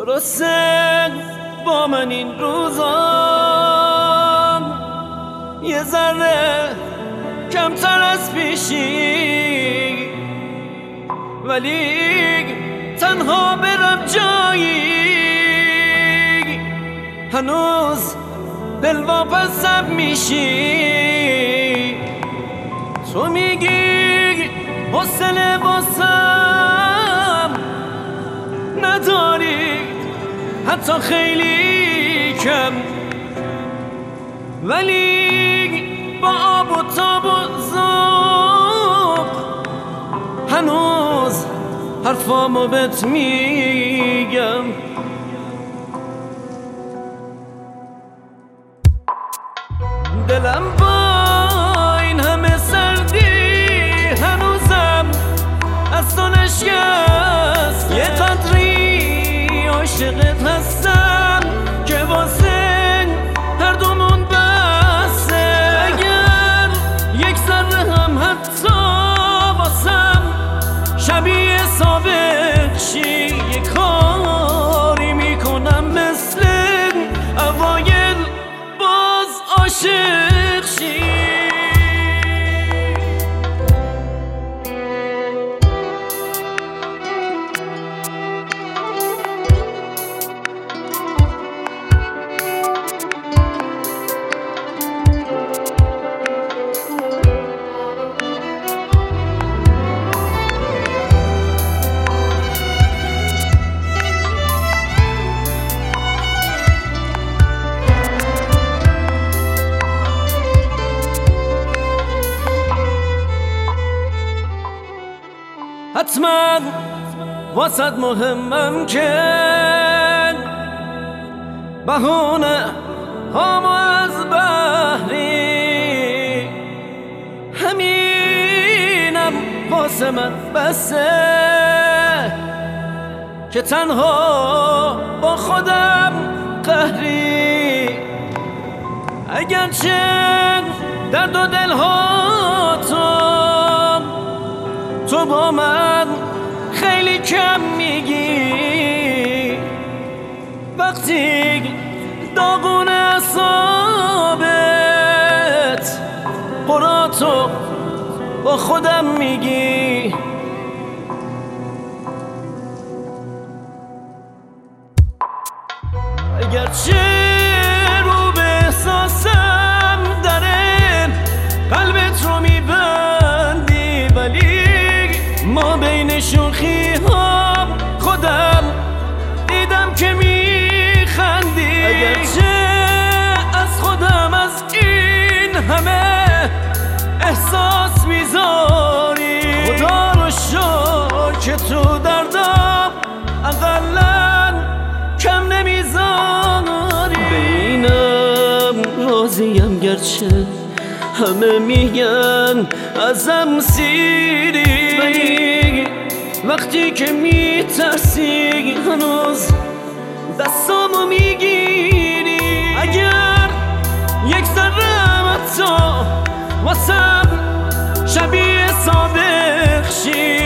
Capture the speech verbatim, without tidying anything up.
درسته با من این روزا یه ذره کمتر از پیشی، ولی تنها برم جایی هنوز دل واپسم میشی. تو میگی حوصله واسم نداری حتی خیلی کم، ولی با آب و تاب و ذوق هنوز حرفامو بهت میگم. دلم با این همه سردی هنوزم از تو نشکست، یه قدری عاشقت هستم که واسه هر دومون بسه. اگر یک ذره هم حتی واسم شبیه سابق شی، یه کاری میکنم مثل اوایل باز عاشق شی. حتما واسد مهمم که بهونه هم از بحری، همینم واسه من بسه که تنها با خودم قهری. اگرچه درد و دلها تو تو با من خیلی کم میگی، وقتی داغون اعصابت قراتو با خودم میگی. اگرچه رو به احساسم داره قلبت رو میبندی، ولی ما بین شوخی ها خودم دیدم که میخندی. اگرچه از خودم از این همه احساس میذاری، خدا رو شکر که تو دردم اقلن کم نمیذاری. بینم راضیم گرچه همه میگن ازم سیری، ولی وقتی که میترسی هنوز دستامو میگیری. اگر یک ذره تو واسم شبیه سابق شی،